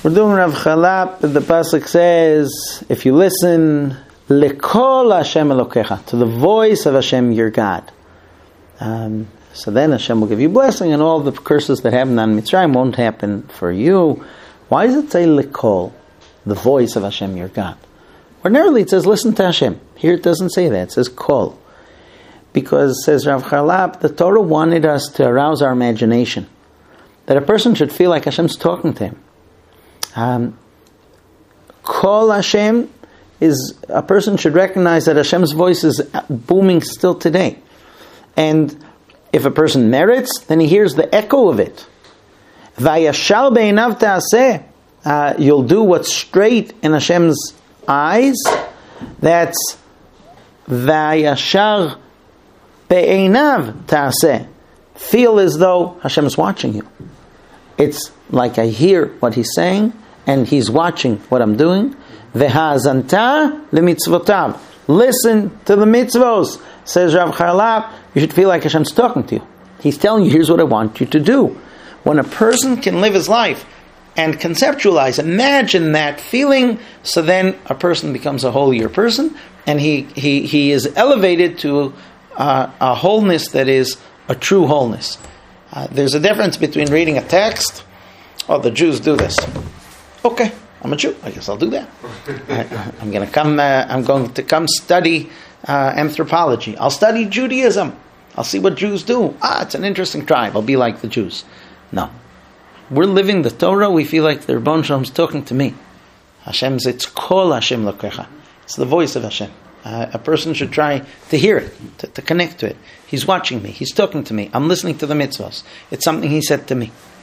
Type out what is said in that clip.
We're doing Rav Chalap. The pasuk says, if you listen, lekol Hashem Elokecha, to the voice of Hashem your God. So then Hashem will give you blessing, and all the curses that happened on Mitzrayim won't happen for you. Why does it say lekol, the voice of Hashem your God? Ordinarily it says listen to Hashem. Here it doesn't say that. It says kol. Because, says Rav Chalap, the Torah wanted us to arouse our imagination. That a person should feel like Hashem's talking to him. Kol Hashem is, a person should recognize that Hashem's voice is booming still today. And if a person merits, then he hears the echo of it. Vayashal be'einav ta'aseh, you'll do what's straight in Hashem's eyes. That's Vayashar be'einav ta'aseh. Feel as though Hashem is watching you. It's like I hear what he's saying, and he's watching what I'm doing. V'ha'azanta le'mitzvotav. Listen to the mitzvos. Says Rav Chalap, you should feel like Hashem's talking to you. He's telling you, here's what I want you to do. When a person can live his life and conceptualize, imagine that feeling, so then a person becomes a holier person, and he is elevated to a wholeness that is a true wholeness. There's a difference between reading a text. Oh, the Jews do this. Okay, I'm a Jew. I guess I'll do that. I'm going to come study anthropology. I'll study Judaism. I'll see what Jews do. It's an interesting tribe. I'll be like the Jews. No. We're living the Torah. We feel like the Rebbeinu Shalom's talking to me. Hashem's, it's kol Hashem Lokecha. It's the voice of Hashem. A person should try to hear it, to connect to it. He's watching me. He's talking to me. I'm listening to the mitzvahs. It's something he said to me.